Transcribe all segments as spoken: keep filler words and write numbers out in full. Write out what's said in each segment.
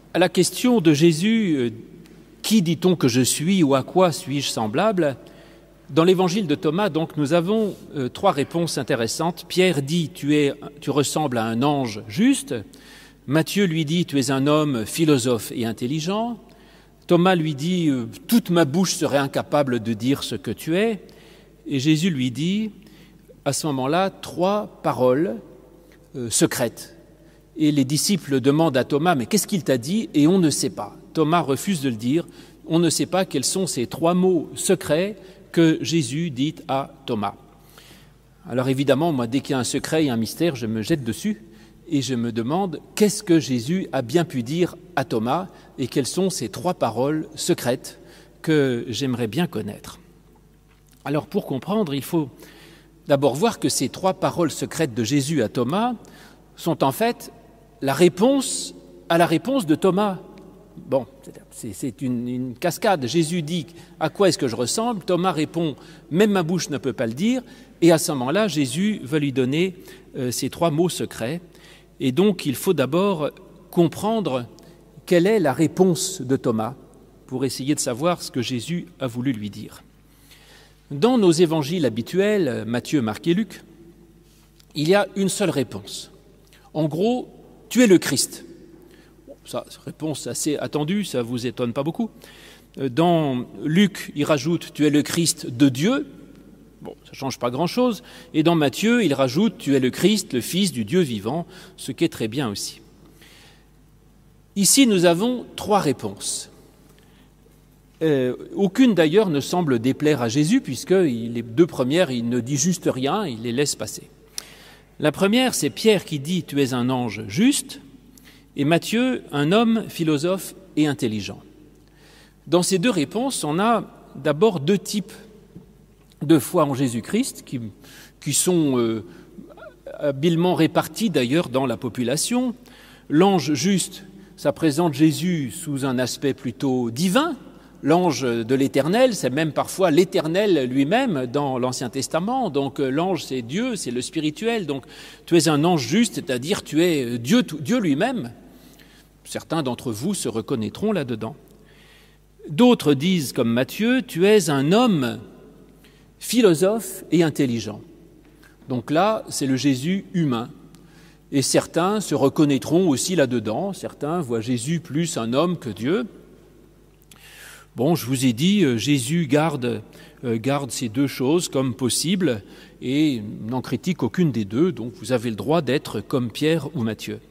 À la question de Jésus, euh, qui dit-on que je suis ou à quoi suis-je semblable? Dans l'évangile de Thomas, donc, nous avons euh, trois réponses intéressantes. Pierre dit tu, es, tu ressembles à un ange juste. Matthieu lui dit tu es un homme philosophe et intelligent. Thomas lui dit euh, toute ma bouche serait incapable de dire ce que tu es. Et Jésus lui dit à ce moment-là trois paroles euh, secrètes. Et les disciples demandent à Thomas, mais qu'est-ce qu'il t'a dit? Et on ne sait pas. Thomas refuse de le dire. On ne sait pas quels sont ces trois mots secrets que Jésus dit à Thomas. Alors évidemment, moi, dès qu'il y a un secret et un mystère, je me jette dessus et je me demande qu'est-ce que Jésus a bien pu dire à Thomas et quelles sont ces trois paroles secrètes que j'aimerais bien connaître. Alors pour comprendre, il faut d'abord voir que ces trois paroles secrètes de Jésus à Thomas sont en fait la réponse à la réponse de Thomas. Bon, c'est, c'est une, une cascade. Jésus dit « À quoi est-ce que je ressemble ?» Thomas répond « Même ma bouche ne peut pas le dire. » Et à ce moment-là, Jésus va lui donner euh, ces trois mots secrets. Et donc, il faut d'abord comprendre quelle est la réponse de Thomas pour essayer de savoir ce que Jésus a voulu lui dire. Dans nos évangiles habituels, Matthieu, Marc et Luc, il y a une seule réponse. En gros, tu es le Christ. Bon, ça, réponse assez attendue, ça ne vous étonne pas beaucoup. Dans Luc, il rajoute tu es le Christ de Dieu. Bon, ça ne change pas grand-chose. Et dans Matthieu, il rajoute tu es le Christ, le Fils du Dieu vivant, ce qui est très bien aussi. Ici, nous avons trois réponses. Euh, aucune d'ailleurs ne semble déplaire à Jésus, puisque les deux premières, il ne dit juste rien, il les laisse passer. La première, c'est Pierre qui dit « Tu es un ange juste » et Matthieu, un homme philosophe et intelligent. Dans ces deux réponses, on a d'abord deux types de foi en Jésus-Christ qui, qui sont euh, habilement répartis d'ailleurs dans la population. L'ange juste, ça présente Jésus sous un aspect plutôt divin. L'ange de l'Éternel, c'est même parfois l'Éternel lui-même dans l'Ancien Testament. Donc l'ange, c'est Dieu, c'est le spirituel. Donc tu es un ange juste, c'est-à-dire tu es Dieu, Dieu lui-même. Certains d'entre vous se reconnaîtront là-dedans. D'autres disent, comme Matthieu, tu es un homme philosophe et intelligent. Donc là, c'est le Jésus humain. Et certains se reconnaîtront aussi là-dedans. Certains voient Jésus plus un homme que Dieu. Bon, je vous ai dit, Jésus garde, euh, garde ces deux choses comme possible et n'en critique aucune des deux, donc vous avez le droit d'être comme Pierre ou Matthieu.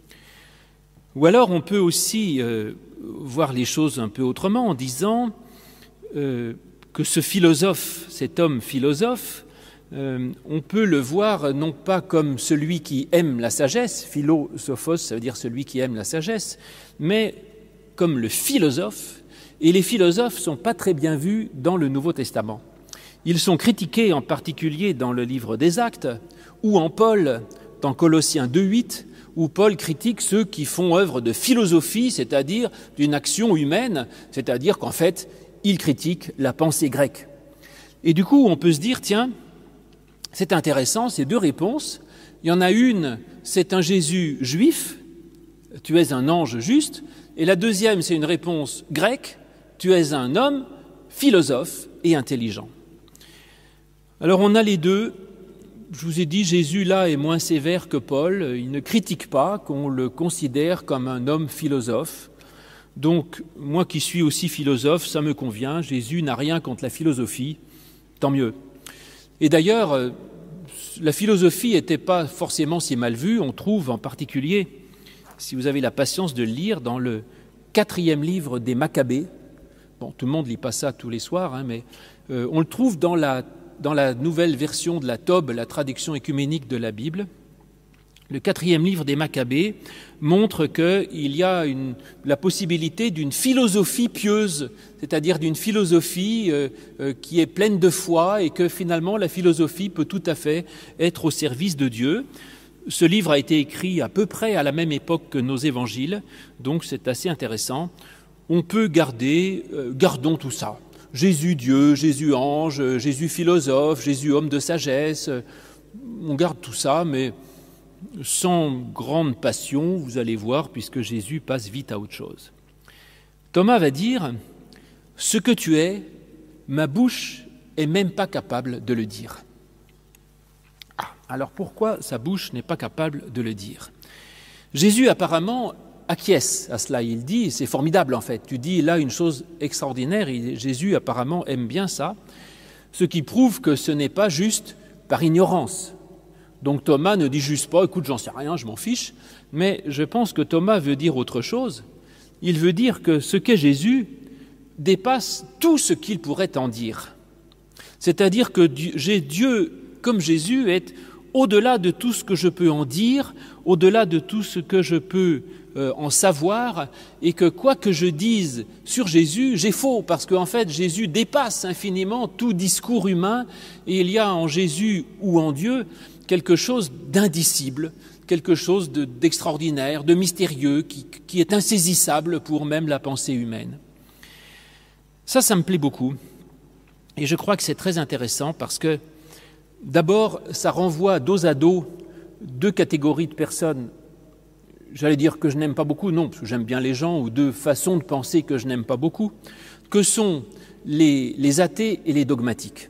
Ou alors on peut aussi euh, voir les choses un peu autrement en disant euh, que ce philosophe, cet homme philosophe, euh, on peut le voir non pas comme celui qui aime la sagesse, philosophos, ça veut dire celui qui aime la sagesse, mais comme le philosophe. Et les philosophes ne sont pas très bien vus dans le Nouveau Testament. Ils sont critiqués en particulier dans le livre des Actes, ou en Paul, dans Colossiens deux huit, où Paul critique ceux qui font œuvre de philosophie, c'est-à-dire d'une action humaine, c'est-à-dire qu'en fait, il critique la pensée grecque. Et du coup, on peut se dire, tiens, c'est intéressant, ces deux réponses. Il y en a une, c'est un Jésus juif, tu es un ange juste, et la deuxième, c'est une réponse grecque, tu es un homme philosophe et intelligent. Alors on a les deux. Je vous ai dit, Jésus là est moins sévère que Paul. Il ne critique pas qu'on le considère comme un homme philosophe. Donc moi qui suis aussi philosophe, ça me convient. Jésus n'a rien contre la philosophie, tant mieux. Et d'ailleurs, la philosophie n'était pas forcément si mal vue. On trouve en particulier, si vous avez la patience de le lire, dans le quatrième livre des Maccabées. Bon, tout le monde ne lit pas ça tous les soirs, hein, mais euh, on le trouve dans la, dans la nouvelle version de la Tob, la traduction écuménique de la Bible. Le quatrième livre des Maccabées montre qu'il y a une, la possibilité d'une philosophie pieuse, c'est-à-dire d'une philosophie euh, euh, qui est pleine de foi et que finalement la philosophie peut tout à fait être au service de Dieu. Ce livre a été écrit à peu près à la même époque que nos évangiles, donc c'est assez intéressant. On peut garder, euh, gardons tout ça. Jésus Dieu, Jésus ange, Jésus philosophe, Jésus homme de sagesse. On garde tout ça, mais sans grande passion, vous allez voir, puisque Jésus passe vite à autre chose. Thomas va dire « Ce que tu es, ma bouche est même pas capable de le dire. » Ah, alors pourquoi sa bouche n'est pas capable de le dire? Jésus apparemment acquiesce à cela, il dit, c'est formidable en fait, tu dis là une chose extraordinaire, et Jésus apparemment aime bien ça, ce qui prouve que ce n'est pas juste par ignorance. Donc Thomas ne dit juste pas, écoute, j'en sais rien, je m'en fiche, mais je pense que Thomas veut dire autre chose. Il veut dire que ce qu'est Jésus dépasse tout ce qu'il pourrait en dire. C'est-à-dire que Dieu, comme Jésus, est au-delà de tout ce que je peux en dire, au-delà de tout ce que je peux euh, en savoir, et que quoi que je dise sur Jésus, j'ai faux, parce qu'en fait, Jésus dépasse infiniment tout discours humain, et il y a en Jésus ou en Dieu quelque chose d'indicible, quelque chose de, d'extraordinaire, de mystérieux, qui, qui est insaisissable pour même la pensée humaine. Ça, ça me plaît beaucoup. Et je crois que c'est très intéressant parce que, d'abord, ça renvoie dos à dos deux catégories de personnes. J'allais dire que je n'aime pas beaucoup, non, parce que j'aime bien les gens, ou deux façons de penser que je n'aime pas beaucoup, que sont les, les athées et les dogmatiques.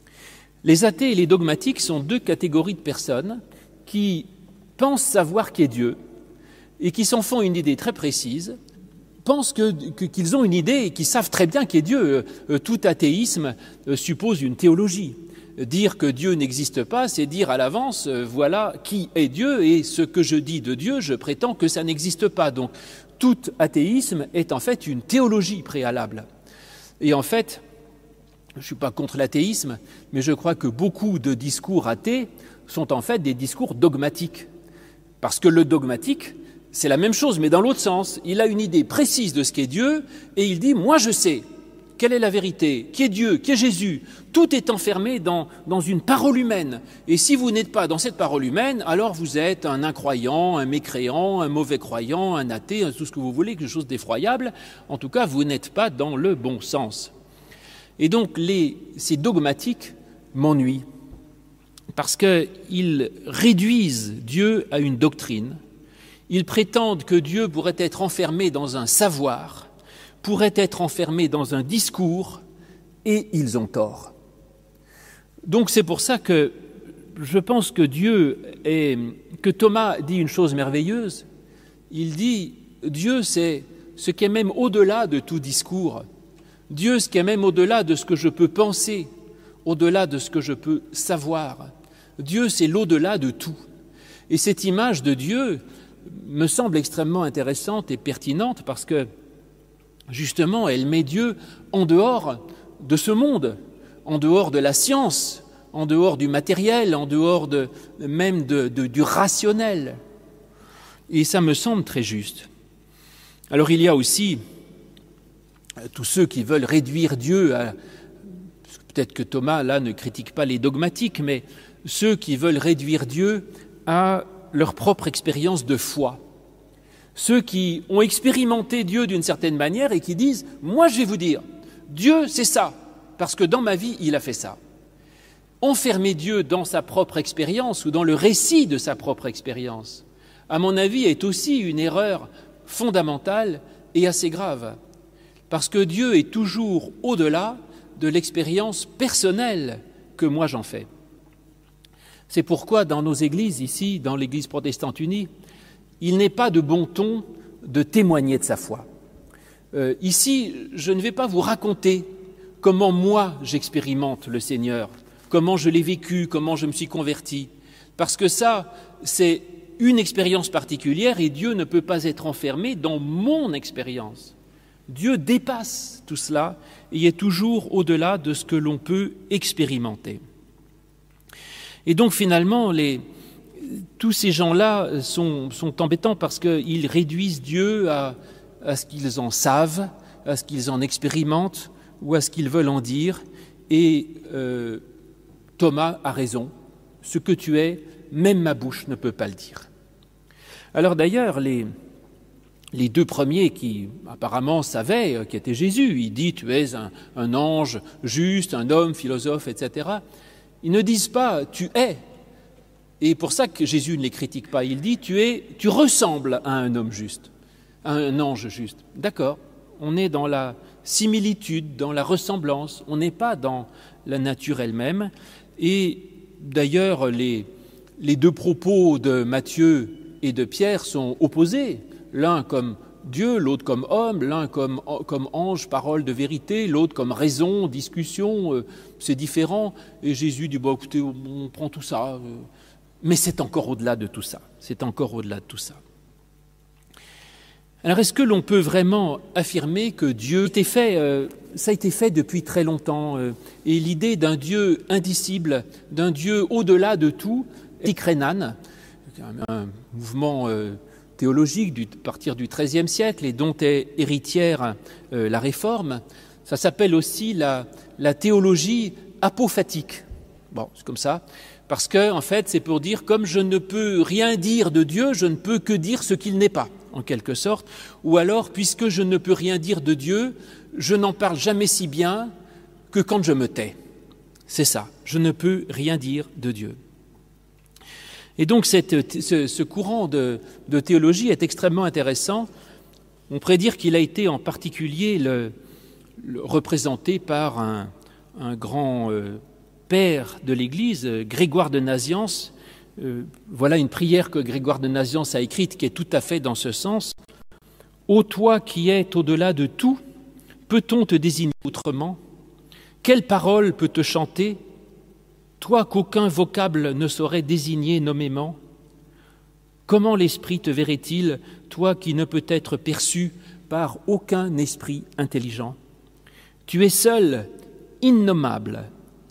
Les athées et les dogmatiques sont deux catégories de personnes qui pensent savoir qui est Dieu et qui s'en font une idée très précise, pensent que, que, qu'ils ont une idée et qu'ils savent très bien qui est Dieu. Euh, tout athéisme euh, suppose une théologie. Dire que Dieu n'existe pas, c'est dire à l'avance, euh, voilà qui est Dieu, et ce que je dis de Dieu, je prétends que ça n'existe pas. Donc, tout athéisme est en fait une théologie préalable. Et en fait, je ne suis pas contre l'athéisme, mais je crois que beaucoup de discours athées sont en fait des discours dogmatiques. Parce que le dogmatique, c'est la même chose, mais dans l'autre sens. Il a une idée précise de ce qu'est Dieu, et il dit « moi je sais ». Quelle est la vérité? Qui est Dieu? Qui est Jésus? Tout est enfermé dans, dans une parole humaine. Et si vous n'êtes pas dans cette parole humaine, alors vous êtes un incroyant, un mécréant, un mauvais croyant, un athée, tout ce que vous voulez, quelque chose d'effroyable. En tout cas, vous n'êtes pas dans le bon sens. Et donc, les, ces dogmatiques m'ennuient parce qu'ils réduisent Dieu à une doctrine. Ils prétendent que Dieu pourrait être enfermé dans un savoir, pourrait être enfermé dans un discours, et ils ont tort. Donc c'est pour ça que je pense que Dieu est, que Thomas dit une chose merveilleuse. Il dit, Dieu c'est ce qui est même au-delà de tout discours. Dieu, ce qui est même au-delà de ce que je peux penser, au-delà de ce que je peux savoir. Dieu, c'est l'au-delà de tout. Et cette image de Dieu me semble extrêmement intéressante et pertinente parce que justement, elle met Dieu en dehors de ce monde, en dehors de la science, en dehors du matériel, en dehors de, même de, de, du rationnel. Et ça me semble très juste. Alors il y a aussi tous ceux qui veulent réduire Dieu à... Peut-être que Thomas, là, ne critique pas les dogmatiques, mais ceux qui veulent réduire Dieu à leur propre expérience de foi. Ceux qui ont expérimenté Dieu d'une certaine manière et qui disent « moi je vais vous dire, Dieu c'est ça, parce que dans ma vie il a fait ça ». Enfermer Dieu dans sa propre expérience ou dans le récit de sa propre expérience, à mon avis, est aussi une erreur fondamentale et assez grave, parce que Dieu est toujours au-delà de l'expérience personnelle que moi j'en fais. C'est pourquoi dans nos églises, ici, dans l'Église protestante unie, il n'est pas de bon ton de témoigner de sa foi. Euh, ici, je ne vais pas vous raconter comment moi j'expérimente le Seigneur, comment je l'ai vécu, comment je me suis converti, parce que ça, c'est une expérience particulière et Dieu ne peut pas être enfermé dans mon expérience. Dieu dépasse tout cela et est toujours au-delà de ce que l'on peut expérimenter. Et donc finalement, les... tous ces gens-là sont, sont embêtants parce qu'ils réduisent Dieu à, à ce qu'ils en savent, à ce qu'ils en expérimentent ou à ce qu'ils veulent en dire. Et euh, Thomas a raison. Ce que tu es, même ma bouche ne peut pas le dire. Alors d'ailleurs, les, les deux premiers qui apparemment savaient qui était Jésus, il dit « tu es un, un ange juste, un homme, philosophe, et cetera » Ils ne disent pas « tu es ». Et pour ça que Jésus ne les critique pas. Il dit, tu, es, tu ressembles à un homme juste, à un ange juste. D'accord, on est dans la similitude, dans la ressemblance, on n'est pas dans la nature elle-même. Et d'ailleurs, les, les deux propos de Matthieu et de Pierre sont opposés, l'un comme Dieu, l'autre comme homme, l'un comme, comme ange, parole de vérité, l'autre comme raison, discussion, euh, c'est différent. Et Jésus dit, bon, écoutez, on prend tout ça, euh, mais c'est encore au-delà de tout ça, c'est encore au-delà de tout ça. Alors, est-ce que l'on peut vraiment affirmer que Dieu a été fait, euh, ça a été fait depuis très longtemps, euh, et l'idée d'un Dieu indicible, d'un Dieu au-delà de tout, Renan, un mouvement euh, théologique du, à partir du treizième siècle et dont est héritière euh, la Réforme, ça s'appelle aussi la, la théologie apophatique. Bon, c'est comme ça, parce que en fait, c'est pour dire comme je ne peux rien dire de Dieu, je ne peux que dire ce qu'il n'est pas, en quelque sorte, ou alors, puisque je ne peux rien dire de Dieu, je n'en parle jamais si bien que quand je me tais. C'est ça, je ne peux rien dire de Dieu. Et donc cette, ce, ce courant de, de théologie est extrêmement intéressant. On pourrait dire qu'il a été en particulier le, le, représenté par un, un grand euh, père de l'Église, Grégoire de Nazianze. Euh, voilà une prière que Grégoire de Nazianze a écrite qui est tout à fait dans ce sens. « Ô toi qui es au-delà de tout, peut-on te désigner autrement ? Quelle parole peut te chanter ? Toi qu'aucun vocable ne saurait désigner nommément, comment l'esprit te verrait-il, toi qui ne peut être perçu par aucun esprit intelligent ? Tu es seul, innommable.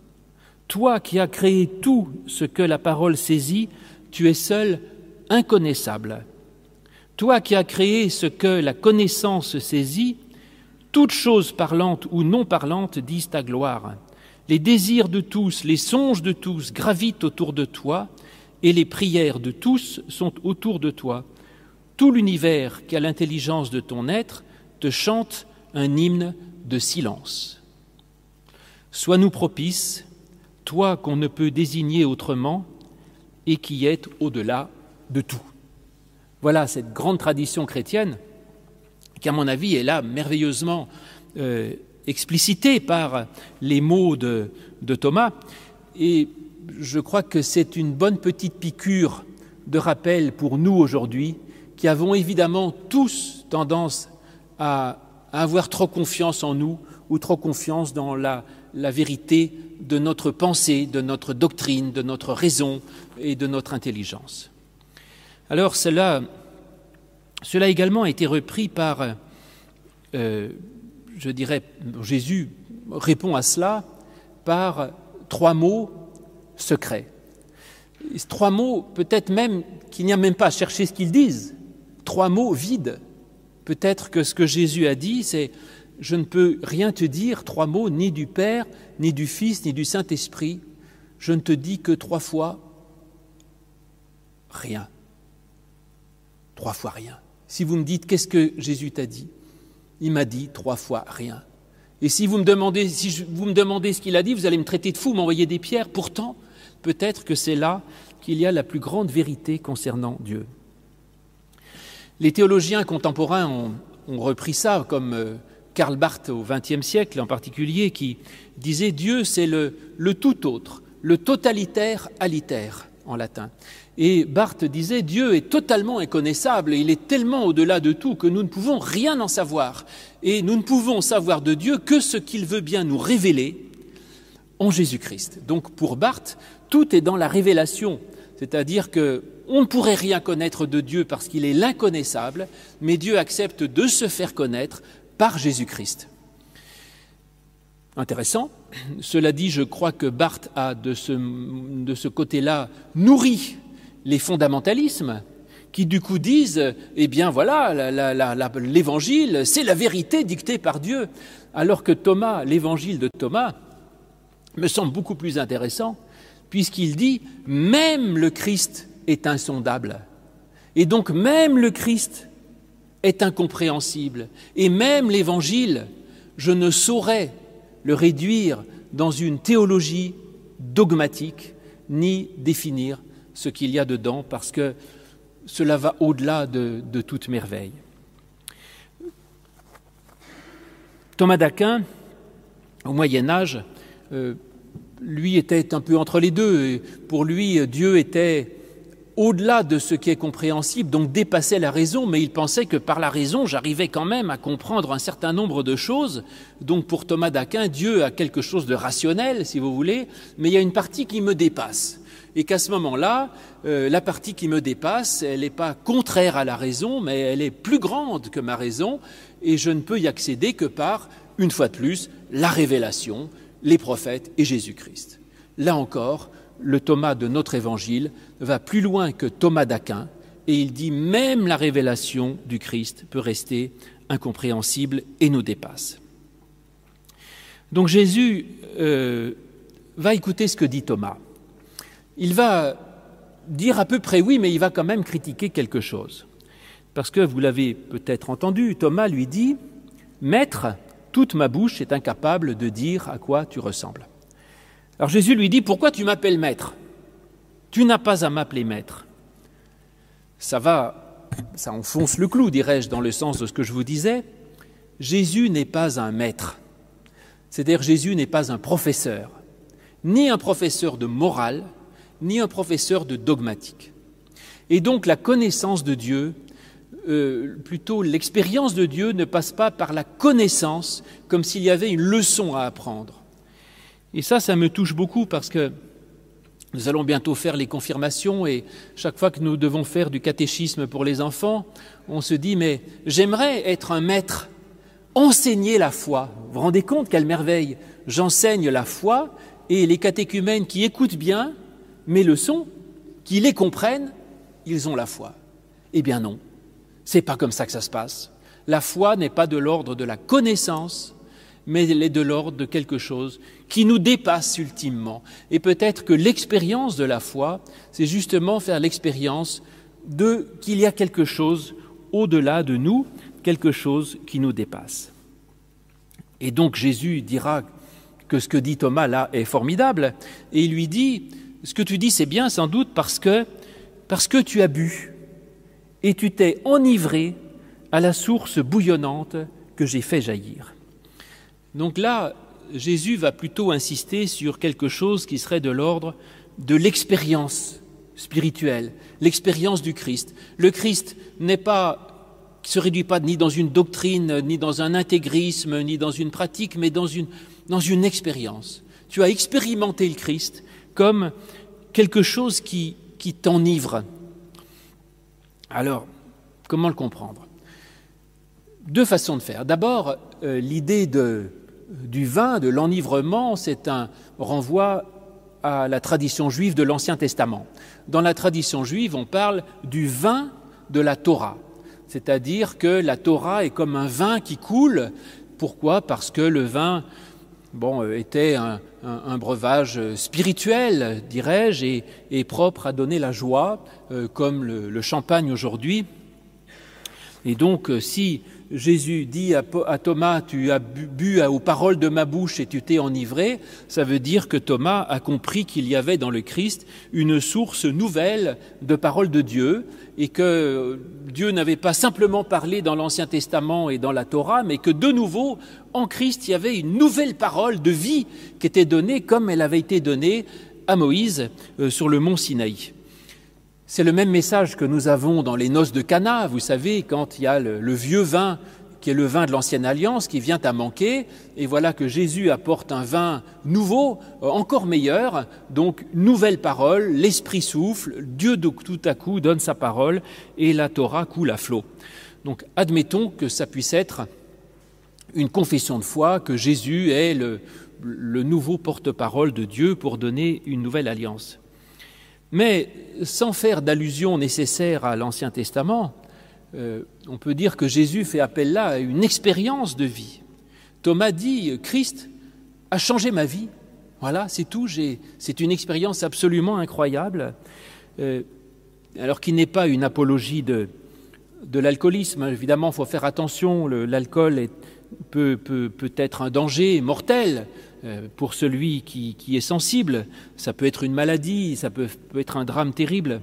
Toi qui as créé tout ce que la parole saisit, tu es seul, inconnaissable. Toi qui as créé ce que la connaissance saisit, toutes choses parlantes ou non parlantes disent ta gloire. Les désirs de tous, les songes de tous gravitent autour de toi, et les prières de tous sont autour de toi. Tout l'univers qui a l'intelligence de ton être te chante un hymne de silence. Sois-nous propice, toi qu'on ne peut désigner autrement, et qui est au-delà de tout. Voilà cette grande tradition chrétienne qui, à mon avis, est là merveilleusement euh, explicité par les mots de, de Thomas, et je crois que c'est une bonne petite piqûre de rappel pour nous aujourd'hui, qui avons évidemment tous tendance à, à avoir trop confiance en nous ou trop confiance dans la, la vérité de notre pensée, de notre doctrine, de notre raison et de notre intelligence. Alors cela, cela également a été repris par euh, je dirais, Jésus répond à cela par trois mots secrets. Trois mots, peut-être même qu'il n'y a même pas à chercher ce qu'ils disent, trois mots vides. Peut-être que ce que Jésus a dit, c'est « je ne peux rien te dire », trois mots, ni du Père, ni du Fils, ni du Saint-Esprit. Je ne te dis que trois fois rien. Trois fois rien. Si vous me dites « qu'est-ce que Jésus t'a dit ?» Il m'a dit trois fois rien. Et si vous me demandez, si je, vous me demandez ce qu'il a dit, vous allez me traiter de fou, m'envoyer des pierres. Pourtant, peut-être que c'est là qu'il y a la plus grande vérité concernant Dieu. Les théologiens contemporains ont, ont repris ça, comme euh, Karl Barth au vingtième siècle en particulier, qui disait « Dieu, c'est le, le tout autre, le totalitaire alitaire » en latin. Et Barth disait « Dieu est totalement inconnaissable, et il est tellement au-delà de tout que nous ne pouvons rien en savoir. Et nous ne pouvons savoir de Dieu que ce qu'il veut bien nous révéler en Jésus-Christ. » Donc pour Barth, tout est dans la révélation, c'est-à-dire qu'on ne pourrait rien connaître de Dieu parce qu'il est l'inconnaissable, mais Dieu accepte de se faire connaître par Jésus-Christ. Intéressant. Cela dit, je crois que Barth a de ce, de ce côté-là nourri les fondamentalismes qui du coup disent « Eh bien voilà, la, la, la, l'évangile, c'est la vérité dictée par Dieu », alors que Thomas, l'évangile de Thomas, me semble beaucoup plus intéressant, puisqu'il dit « Même le Christ est insondable, et donc même le Christ est incompréhensible, et même l'évangile, je ne saurais le réduire dans une théologie dogmatique, ni définir ce qu'il y a dedans, parce que cela va au-delà de, de toute merveille. Thomas d'Aquin, au Moyen-Âge, euh, lui était un peu entre les deux. Et pour lui, Dieu était au-delà de ce qui est compréhensible, donc dépassait la raison, mais il pensait que par la raison, j'arrivais quand même à comprendre un certain nombre de choses. Donc pour Thomas d'Aquin, Dieu a quelque chose de rationnel, si vous voulez, mais il y a une partie qui me dépasse. Et qu'à ce moment-là, euh, la partie qui me dépasse, elle n'est pas contraire à la raison, mais elle est plus grande que ma raison, et je ne peux y accéder que par, une fois de plus, la révélation, les prophètes et Jésus-Christ. Là encore, le Thomas de notre évangile va plus loin que Thomas d'Aquin, et il dit même la révélation du Christ peut rester incompréhensible et nous dépasse. Donc Jésus euh, va écouter ce que dit Thomas. Il va dire à peu près oui, mais il va quand même critiquer quelque chose. Parce que vous l'avez peut-être entendu, Thomas lui dit « Maître, toute ma bouche est incapable de dire à quoi tu ressembles. » Alors Jésus lui dit « Pourquoi tu m'appelles maître ? Tu n'as pas à m'appeler maître. » Ça va, ça enfonce le clou, dirais-je, dans le sens de ce que je vous disais. Jésus n'est pas un maître. C'est-à-dire Jésus n'est pas un professeur, ni un professeur de morale, ni un professeur de dogmatique. Et donc la connaissance de Dieu, euh, plutôt l'expérience de Dieu ne passe pas par la connaissance, comme s'il y avait une leçon à apprendre. Et ça, ça me touche beaucoup parce que nous allons bientôt faire les confirmations et chaque fois que nous devons faire du catéchisme pour les enfants, on se dit « mais j'aimerais être un maître, enseigner la foi ». Vous vous rendez compte quelle merveille ? J'enseigne la foi et les catéchumènes qui écoutent bien mes leçons, qui les comprennent, ils ont la foi. Eh bien non, c'est pas comme ça que ça se passe. La foi n'est pas de l'ordre de la connaissance, mais elle est de l'ordre de quelque chose qui nous dépasse ultimement. Et peut-être que l'expérience de la foi, c'est justement faire l'expérience de qu'il y a quelque chose au-delà de nous, quelque chose qui nous dépasse. Et donc Jésus dira que ce que dit Thomas là est formidable, et il lui dit « Ce que tu dis c'est bien sans doute parce que, parce que tu as bu et tu t'es enivré à la source bouillonnante que j'ai fait jaillir. » Donc là, Jésus va plutôt insister sur quelque chose qui serait de l'ordre de l'expérience spirituelle, l'expérience du Christ. Le Christ n'est pas, se réduit pas ni dans une doctrine, ni dans un intégrisme, ni dans une pratique, mais dans une, dans une expérience. Tu as expérimenté le Christ comme quelque chose qui, qui t'enivre. Alors, comment le comprendre ? Deux façons de faire. D'abord, euh, l'idée de, du vin, de l'enivrement, c'est un renvoi à la tradition juive de l'Ancien Testament. Dans la tradition juive, on parle du vin de la Torah, c'est-à-dire que la Torah est comme un vin qui coule. Pourquoi ? Parce que le vin bon, euh, était un, un, un breuvage spirituel, dirais-je, et, et propre à donner la joie, euh, comme le, le champagne aujourd'hui. Et donc, euh, si Jésus dit à, à Thomas « Tu as bu, bu aux paroles de ma bouche et tu t'es enivré », ça veut dire que Thomas a compris qu'il y avait dans le Christ une source nouvelle de paroles de Dieu et que Dieu n'avait pas simplement parlé dans l'Ancien Testament et dans la Torah, mais que de nouveau, en Christ, il y avait une nouvelle parole de vie qui était donnée comme elle avait été donnée à Moïse euh, sur le mont Sinaï. C'est le même message que nous avons dans les noces de Cana, vous savez, quand il y a le, le vieux vin, qui est le vin de l'ancienne alliance, qui vient à manquer, et voilà que Jésus apporte un vin nouveau, encore meilleur, donc nouvelle parole, l'Esprit souffle, Dieu tout à coup donne sa parole, et la Torah coule à flot. Donc admettons que ça puisse être une confession de foi, que Jésus est le, le nouveau porte-parole de Dieu pour donner une nouvelle alliance. Mais sans faire d'allusion nécessaire à l'Ancien Testament, euh, on peut dire que Jésus fait appel là à une expérience de vie. Thomas dit « Christ a changé ma vie ». Voilà, c'est tout. J'ai, c'est une expérience absolument incroyable, euh, alors qu'il n'est pas une apologie de, de l'alcoolisme. Évidemment, il faut faire attention, le, l'alcool est, peut, peut, peut être un danger mortel, euh, pour celui qui, qui est sensible. Ça peut être une maladie, ça peut, peut être un drame terrible.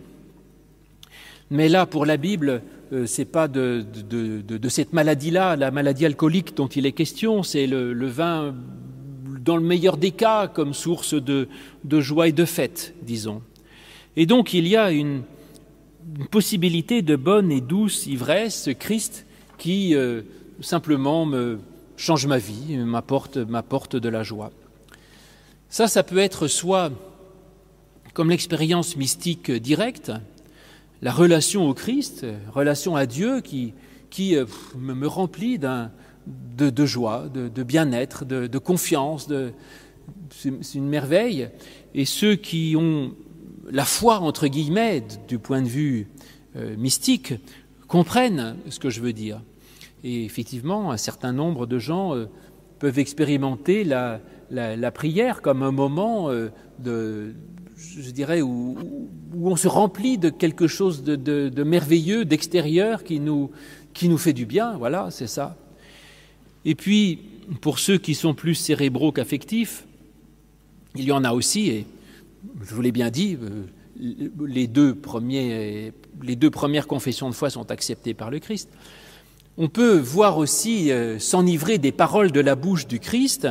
Mais là, pour la Bible, euh, c'est pas de, de, de, de cette maladie-là, la maladie alcoolique dont il est question, c'est le, le vin, dans le meilleur des cas, comme source de, de joie et de fête, disons. Et donc, il y a une, une possibilité de bonne et douce ivresse, Christ, qui euh, simplement me change ma vie, m'apporte, m'apporte de la joie. Ça, ça peut être soit comme l'expérience mystique directe, la relation au Christ, relation à Dieu qui, qui euh, me, me remplit d'un, de, de joie, de, de bien-être, de, de confiance. De, c'est, c'est une merveille. Et ceux qui ont la foi, entre guillemets, du point de vue euh, mystique, comprennent ce que je veux dire. Et effectivement, un certain nombre de gens euh, peuvent expérimenter la, la, la prière comme un moment euh, de... je dirais, où, où on se remplit de quelque chose de, de, de merveilleux, d'extérieur, qui nous, qui nous fait du bien, voilà, c'est ça. Et puis, pour ceux qui sont plus cérébraux qu'affectifs, il y en a aussi, et je vous l'ai bien dit, les deux, premiers, les deux premières confessions de foi sont acceptées par le Christ. On peut voir aussi euh, s'enivrer des paroles de la bouche du Christ,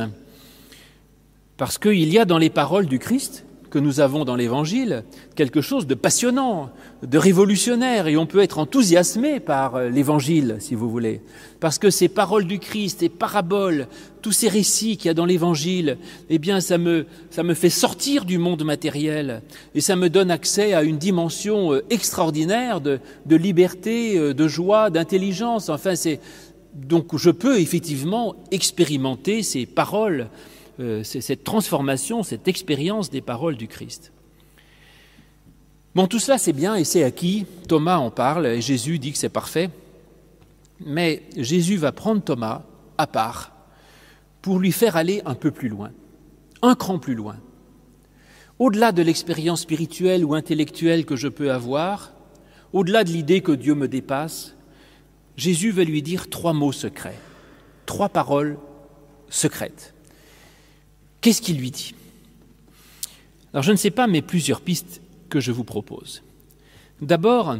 parce qu'il y a dans les paroles du Christ que nous avons dans l'Évangile, quelque chose de passionnant, de révolutionnaire, et on peut être enthousiasmé par l'Évangile, si vous voulez, parce que ces paroles du Christ, ces paraboles, tous ces récits qu'il y a dans l'Évangile, eh bien, ça me, ça me fait sortir du monde matériel, et ça me donne accès à une dimension extraordinaire de, de liberté, de joie, d'intelligence. Enfin, c'est donc je peux effectivement expérimenter ces paroles. Euh, c'est cette transformation, cette expérience des paroles du Christ. Bon, tout cela c'est bien et c'est acquis. Thomas en parle et Jésus dit que c'est parfait. Mais Jésus va prendre Thomas à part pour lui faire aller un peu plus loin, un cran plus loin. Au-delà de l'expérience spirituelle ou intellectuelle que je peux avoir, au-delà de l'idée que Dieu me dépasse, Jésus va lui dire trois mots secrets, trois paroles secrètes. Qu'est-ce qu'il lui dit ? Alors je ne sais pas, mais plusieurs pistes que je vous propose. D'abord,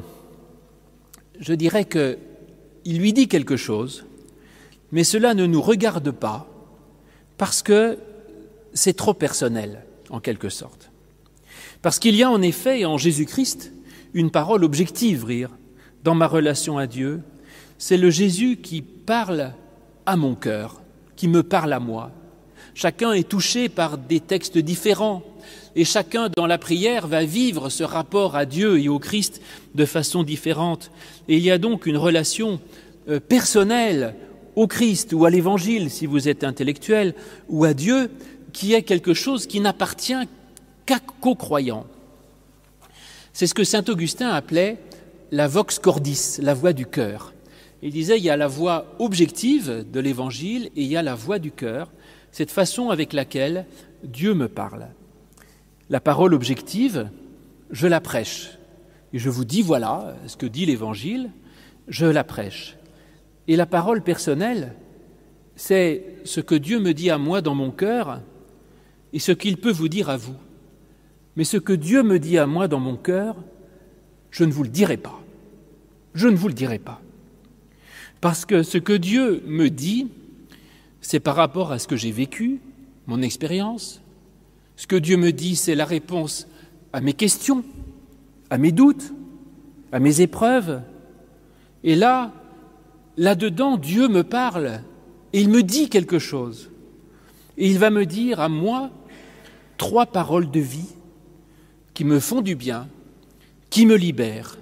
je dirais qu'il lui dit quelque chose, mais cela ne nous regarde pas parce que c'est trop personnel, en quelque sorte. Parce qu'il y a en effet en Jésus-Christ une parole objective, rire, dans ma relation à Dieu. C'est le Jésus qui parle à mon cœur, qui me parle à moi. Chacun est touché par des textes différents et chacun dans la prière va vivre ce rapport à Dieu et au Christ de façon différente. Et il y a donc une relation euh, personnelle au Christ ou à l'Évangile, si vous êtes intellectuel, ou à Dieu, qui est quelque chose qui n'appartient qu'à, qu'aux croyants. C'est ce que saint Augustin appelait la vox cordis, la voix du cœur. Il disait il y a la voix objective de l'Évangile et il y a la voix du cœur, cette façon avec laquelle Dieu me parle. La parole objective, je la prêche. Et je vous dis, voilà ce que dit l'Évangile, je la prêche. Et la parole personnelle, c'est ce que Dieu me dit à moi dans mon cœur et ce qu'il peut vous dire à vous. Mais ce que Dieu me dit à moi dans mon cœur, je ne vous le dirai pas. Je ne vous le dirai pas. Parce que ce que Dieu me dit, c'est par rapport à ce que j'ai vécu, mon expérience. Ce que Dieu me dit, c'est la réponse à mes questions, à mes doutes, à mes épreuves. Et là, là-dedans, Dieu me parle et il me dit quelque chose. Et il va me dire à moi trois paroles de vie qui me font du bien, qui me libèrent.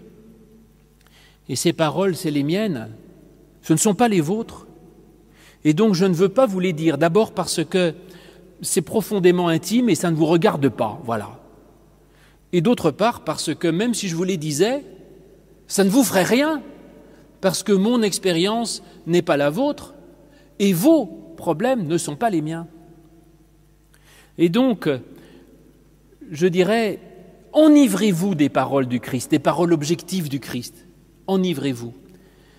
Et ces paroles, c'est les miennes, ce ne sont pas les vôtres. Et donc, je ne veux pas vous les dire, d'abord parce que c'est profondément intime et ça ne vous regarde pas, voilà. Et d'autre part, parce que même si je vous les disais, ça ne vous ferait rien, parce que mon expérience n'est pas la vôtre et vos problèmes ne sont pas les miens. Et donc, je dirais, enivrez-vous des paroles du Christ, des paroles objectives du Christ. Enivrez-vous.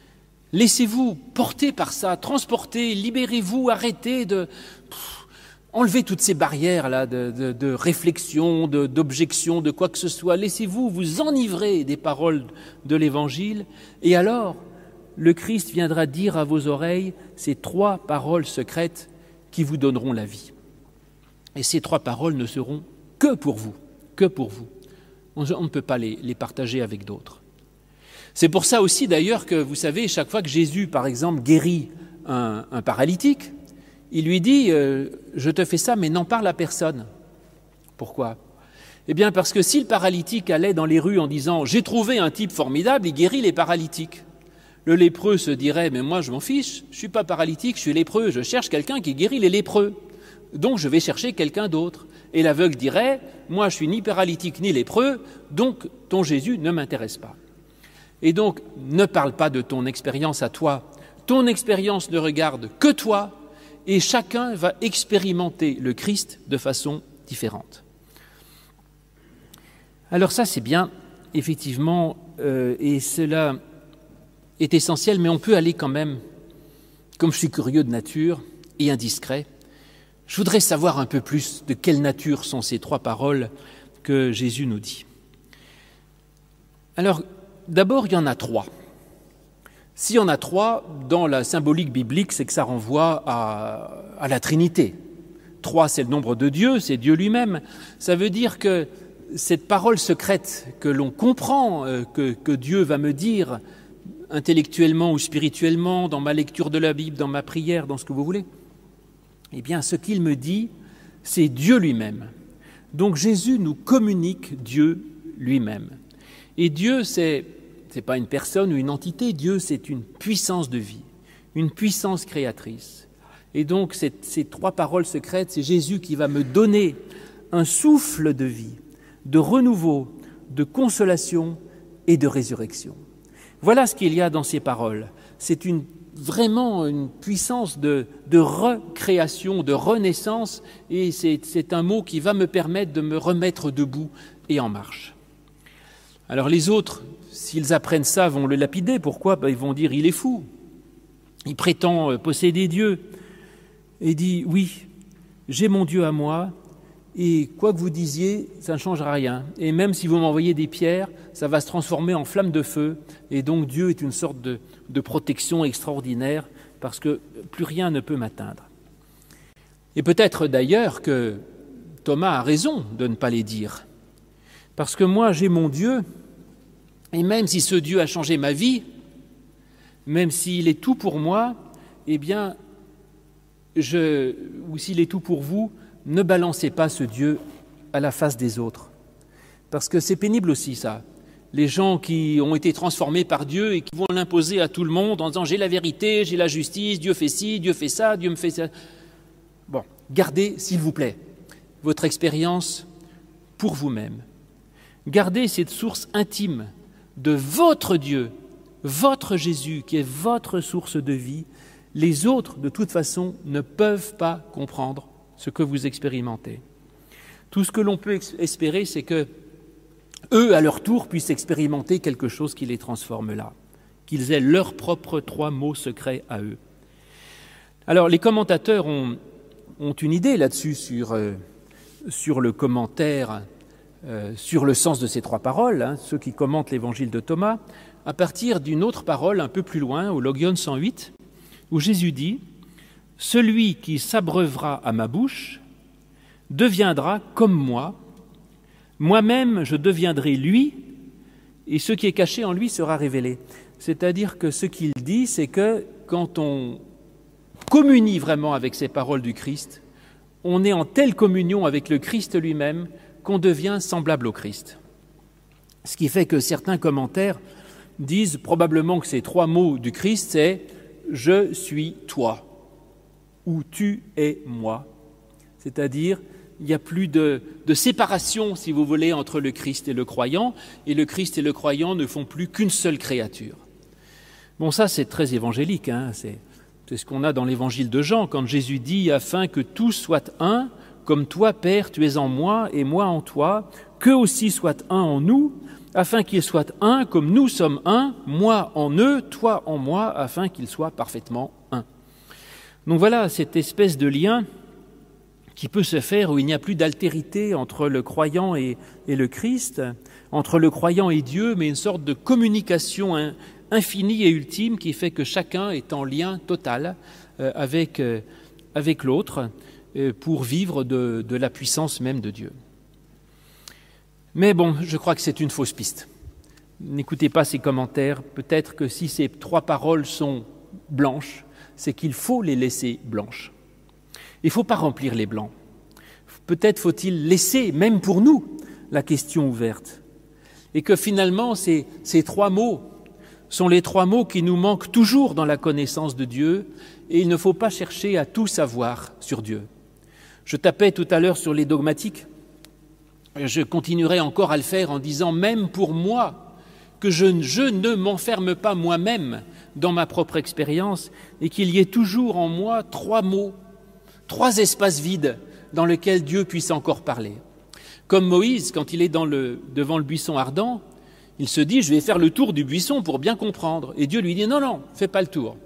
Laissez-vous porter par ça, transporter, libérez-vous, arrêtez de... enlevez toutes ces barrières-là de, de, de réflexion, de, d'objection, de quoi que ce soit. Laissez-vous vous enivrer des paroles de l'Évangile. Et alors, le Christ viendra dire à vos oreilles ces trois paroles secrètes qui vous donneront la vie. Et ces trois paroles ne seront que pour vous, que pour vous. On ne peut pas les, les partager avec d'autres. C'est pour ça aussi d'ailleurs que, vous savez, chaque fois que Jésus, par exemple, guérit un, un paralytique, il lui dit euh, « Je te fais ça, mais n'en parle à personne ». Pourquoi ? Eh bien parce que si le paralytique allait dans les rues en disant « J'ai trouvé un type formidable, il guérit les paralytiques », le lépreux se dirait « Mais moi je m'en fiche, je ne suis pas paralytique, je suis lépreux, je cherche quelqu'un qui guérit les lépreux, donc je vais chercher quelqu'un d'autre ». Et l'aveugle dirait « Moi je suis ni paralytique ni lépreux, donc ton Jésus ne m'intéresse pas ». Et donc ne parle pas de ton expérience à toi, ton expérience ne regarde que toi, et chacun va expérimenter le Christ de façon différente. Alors ça, c'est bien, effectivement, euh, et cela est essentiel, mais on peut aller quand même, comme je suis curieux de nature et indiscret, je voudrais savoir un peu plus de quelle nature sont ces trois paroles que Jésus nous dit. Alors, d'abord, il y en a trois. S'il y en a trois, dans la symbolique biblique, c'est que ça renvoie à, à la Trinité. Trois, c'est le nombre de Dieu, c'est Dieu lui-même. Ça veut dire que cette parole secrète que l'on comprend, euh, que, que Dieu va me dire intellectuellement ou spirituellement, dans ma lecture de la Bible, dans ma prière, dans ce que vous voulez, eh bien, ce qu'il me dit, c'est Dieu lui-même. Donc Jésus nous communique Dieu lui-même. Et Dieu, c'est... Ce n'est pas une personne ou une entité, Dieu c'est une puissance de vie, une puissance créatrice. Et donc ces, ces trois paroles secrètes, c'est Jésus qui va me donner un souffle de vie, de renouveau, de consolation et de résurrection. Voilà ce qu'il y a dans ces paroles. C'est une, vraiment une puissance de, de recréation, de renaissance, et c'est, c'est un mot qui va me permettre de me remettre debout et en marche. Alors les autres, s'ils apprennent ça, vont le lapider. Pourquoi ? Ben, ils vont dire « il est fou, il prétend posséder Dieu ». Et dit « oui, j'ai mon Dieu à moi, et quoi que vous disiez, ça ne changera rien. Et même si vous m'envoyez des pierres, ça va se transformer en flamme de feu. Et donc Dieu est une sorte de, de protection extraordinaire, parce que plus rien ne peut m'atteindre. » Et peut-être d'ailleurs que Thomas a raison de ne pas les dire. Parce que moi, j'ai mon Dieu, et même si ce Dieu a changé ma vie, même s'il est tout pour moi, eh bien, je, ou s'il est tout pour vous, ne balancez pas ce Dieu à la face des autres. Parce que c'est pénible aussi, ça. Les gens qui ont été transformés par Dieu et qui vont l'imposer à tout le monde en disant « j'ai la vérité, j'ai la justice, Dieu fait ci, Dieu fait ça, Dieu me fait ça ». Bon, gardez, s'il vous plaît, votre expérience pour vous-même. Gardez cette source intime de votre Dieu, votre Jésus, qui est votre source de vie. Les autres, de toute façon, ne peuvent pas comprendre ce que vous expérimentez. Tout ce que l'on peut espérer, c'est que eux, à leur tour, puissent expérimenter quelque chose qui les transforme là, qu'ils aient leurs propres trois mots secrets à eux. Alors, les commentateurs ont, ont une idée là-dessus sur, euh, sur le commentaire Euh, sur le sens de ces trois paroles, hein, ceux qui commentent l'évangile de Thomas, à partir d'une autre parole un peu plus loin, au Logion cent huit, où Jésus dit « Celui qui s'abreuvera à ma bouche deviendra comme moi, moi-même je deviendrai lui, et ce qui est caché en lui sera révélé. » C'est-à-dire que ce qu'il dit, c'est que quand on communie vraiment avec ces paroles du Christ, on est en telle communion avec le Christ lui-même qu'on devient semblable au Christ. Ce qui fait que certains commentaires disent probablement que ces trois mots du Christ, c'est « je suis toi » ou « tu es moi ». C'est-à-dire, il n'y a plus de, de séparation, si vous voulez, entre le Christ et le croyant, et le Christ et le croyant ne font plus qu'une seule créature. Bon, ça c'est très évangélique, hein, c'est, c'est ce qu'on a dans l'évangile de Jean, quand Jésus dit « afin que tous soient un », comme toi, Père, tu es en moi et moi en toi, qu'eux aussi soient un en nous, afin qu'ils soient un comme nous sommes un, moi en eux, toi en moi, afin qu'ils soient parfaitement un. Donc voilà cette espèce de lien qui peut se faire où il n'y a plus d'altérité entre le croyant et, et le Christ, entre le croyant et Dieu, mais une sorte de communication in, infinie et ultime qui fait que chacun est en lien total euh, avec, euh, avec l'autre euh, pour vivre de, de la puissance même de Dieu. Mais bon, je crois que c'est une fausse piste. N'écoutez pas ces commentaires. Peut-être que si ces trois paroles sont blanches, c'est qu'il faut les laisser blanches. Il ne faut pas remplir les blancs. Peut-être faut-il laisser, même pour nous, la question ouverte. Et que finalement, ces, ces trois mots sont les trois mots qui nous manquent toujours dans la connaissance de Dieu, et il ne faut pas chercher à tout savoir sur Dieu. Je tapais tout à l'heure sur les dogmatiques. Je continuerai encore à le faire en disant, même pour moi, que je, je ne m'enferme pas moi-même dans ma propre expérience et qu'il y ait toujours en moi trois mots, trois espaces vides dans lesquels Dieu puisse encore parler. Comme Moïse, quand il est dans le, devant le buisson ardent, il se dit « je vais faire le tour du buisson pour bien comprendre ». Et Dieu lui dit « non, non, fais pas le tour.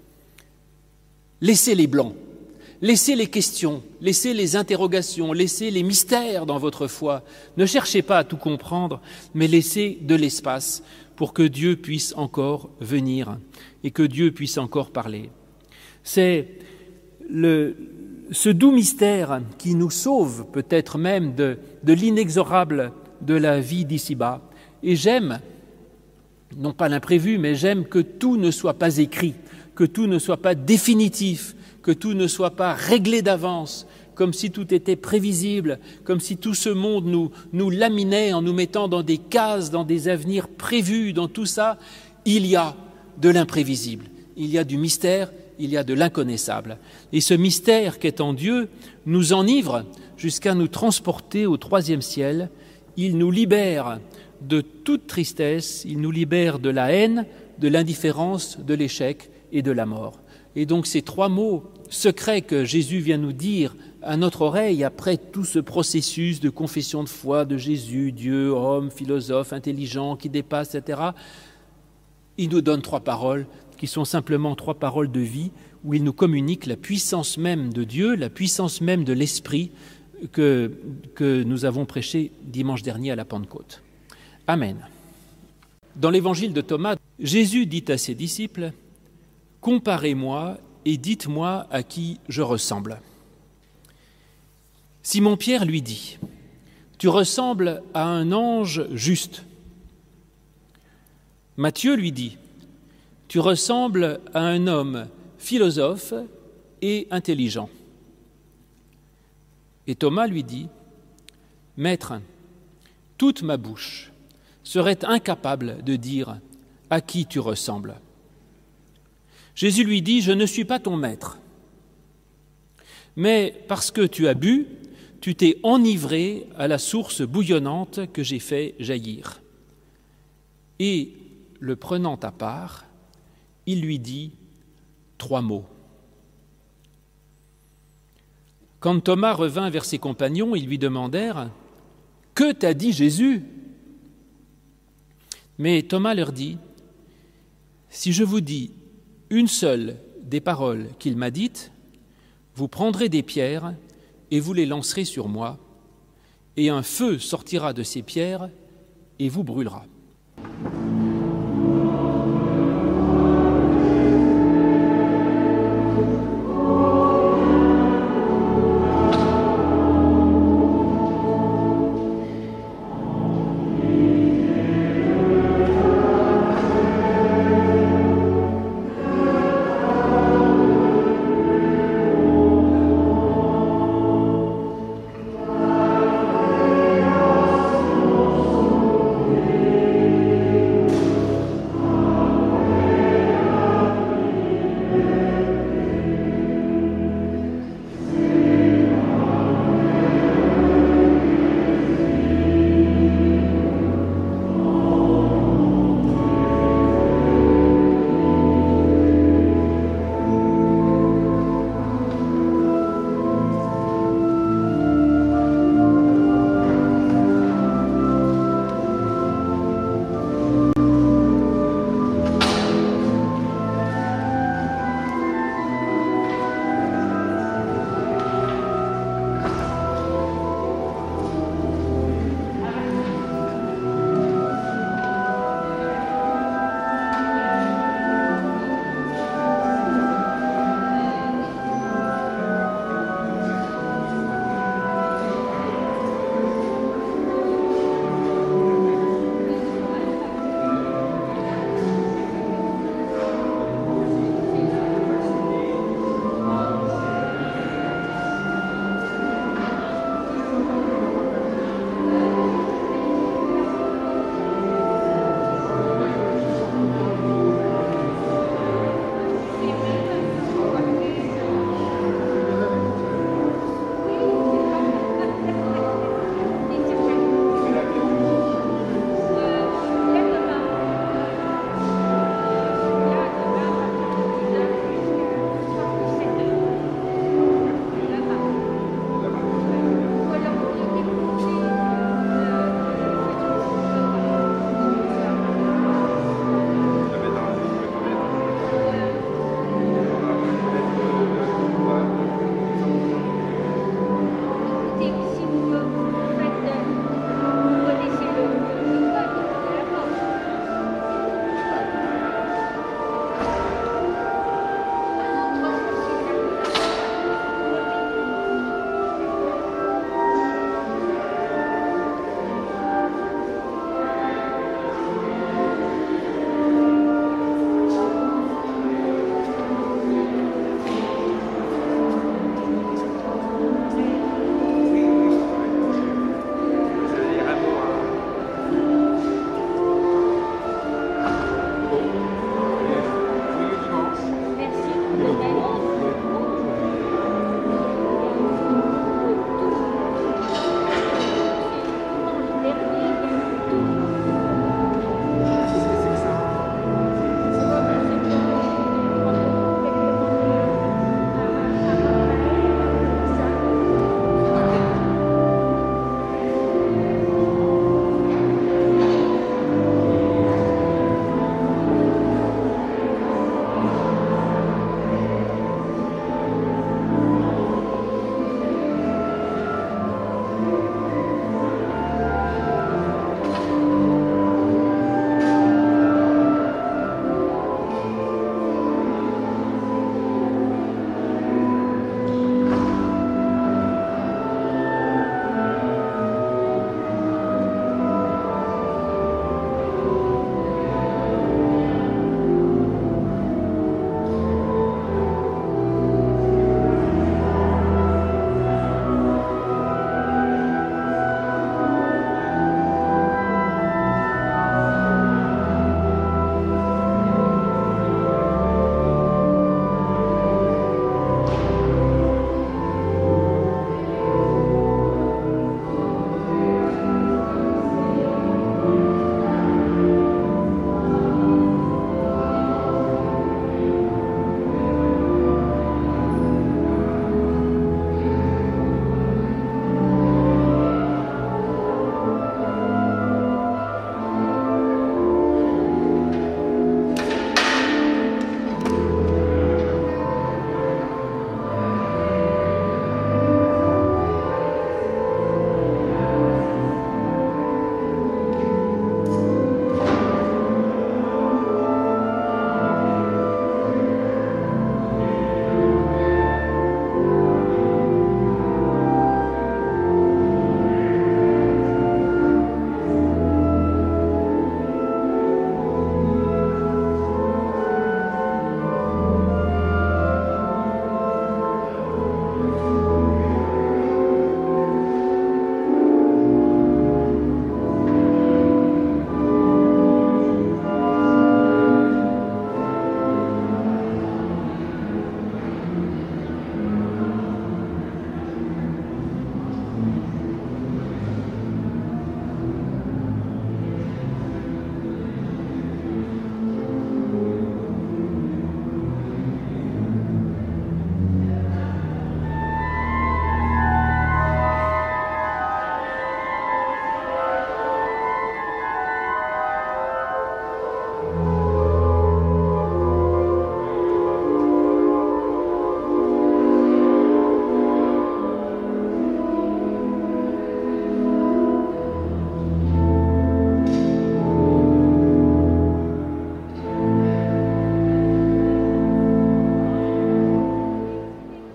Laissez les blancs, laissez les questions, laissez les interrogations, laissez les mystères dans votre foi. Ne cherchez pas à tout comprendre, mais laissez de l'espace pour que Dieu puisse encore venir et que Dieu puisse encore parler. » C'est le, ce doux mystère qui nous sauve peut-être même de, de l'inexorable de la vie d'ici-bas. Et j'aime, non pas l'imprévu, mais j'aime que tout ne soit pas écrit, que tout ne soit pas définitif, que tout ne soit pas réglé d'avance, comme si tout était prévisible, comme si tout ce monde nous, nous laminait en nous mettant dans des cases, dans des avenirs prévus. Dans tout ça, il y a de l'imprévisible, il y a du mystère, il y a de l'inconnaissable. Et ce mystère qu'est en Dieu nous enivre jusqu'à nous transporter au troisième ciel. Il nous libère de toute tristesse, il nous libère de la haine, de l'indifférence, de l'échec et de la mort. Et donc ces trois mots secrets que Jésus vient nous dire à notre oreille après tout ce processus de confession de foi de Jésus, Dieu, homme, philosophe, intelligent, qui dépasse, et cetera, il nous donne trois paroles qui sont simplement trois paroles de vie où il nous communique la puissance même de Dieu, la puissance même de l'Esprit que, que nous avons prêché dimanche dernier à la Pentecôte. Amen. Dans l'évangile de Thomas, Jésus dit à ses disciples « Comparez-moi et dites-moi à qui je ressemble. » Simon-Pierre lui dit « Tu ressembles à un ange juste. » Matthieu lui dit « Tu ressembles à un homme philosophe et intelligent. » Et Thomas lui dit « Maître, toute ma bouche serait incapable de dire à qui tu ressembles. » Jésus lui dit « Je ne suis pas ton maître, mais parce que tu as bu, tu t'es enivré à la source bouillonnante que j'ai fait jaillir. » Et, le prenant à part, il lui dit trois mots. Quand Thomas revint vers ses compagnons, ils lui demandèrent « Que t'a dit Jésus ?» Mais Thomas leur dit « Si je vous dis une seule des paroles qu'il m'a dites, vous prendrez des pierres et vous les lancerez sur moi, et un feu sortira de ces pierres et vous brûlera. »